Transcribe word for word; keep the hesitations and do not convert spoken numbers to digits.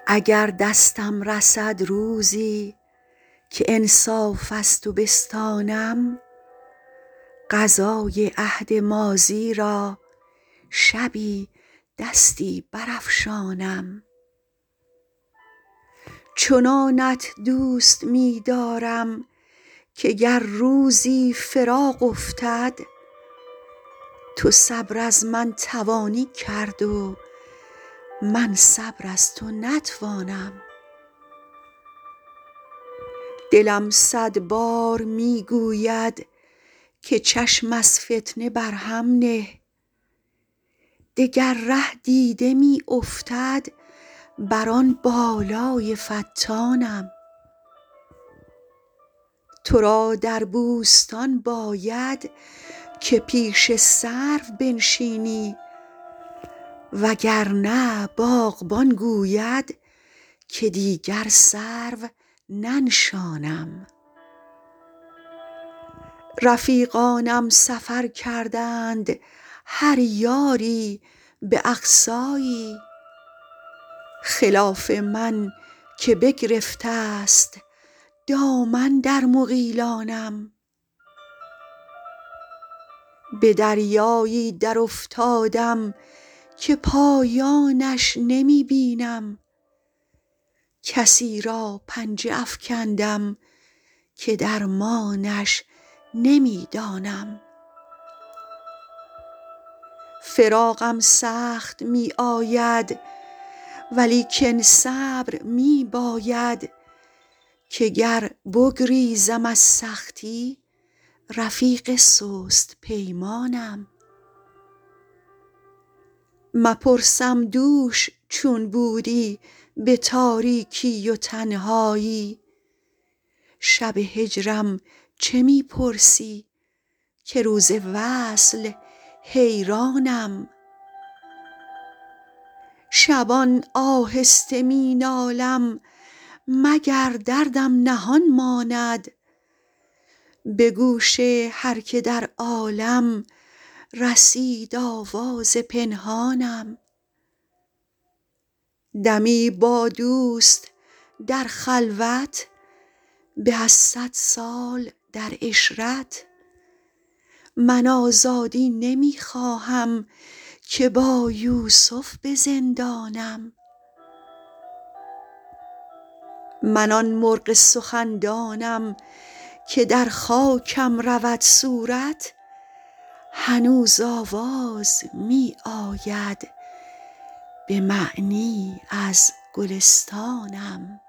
اگر دستم رسد روزی که انصاف است و بستانم، قضای عهد ماضی را شبی دستی برافشانم. چنانت دوست می دارم که گر روزی فراق افتد، تو صبر از من توانی کرد و من صبر از تو نتوانم. دلم صد بار می گوید که چشم از فتنه برهم نه، دگر ره دیده می افتد بر آن بالای فتانم. تو را در بوستان باید که پیش سرو بنشینی، وگرنه باغبان گوید که دیگر سرو ننشانم. رفیقانم سفر کردند هر یاری به اقصایی، خلاف من که بگرفته ست دامن در مغیلانم. به دریایی در افتادم که پایانش نمی بینم، کسی را پنجه افکندم که درمانش نمی دانم. فراقم سخت می آید ولیکن صبر می باید، که گر بگریزم از سختی رفیق سست پیمانم. مپرسم دوش چون بودی به تاریکی و تنهایی، شب هجرم چه می پرسی که روز وصل حیرانم. شبان آهسته می نالم مگر دردم نهان ماند، به گوش هر که در عالم رسید آواز پنهانم. دمی با دوست در خلوت به از صد سال در عشرت، من آزادی نمی خواهم که با یوسف به زندانم. من آن مرغ سخندانم که در خاکم رود صورت، هنوز آواز می آید به معنی از گلستانم.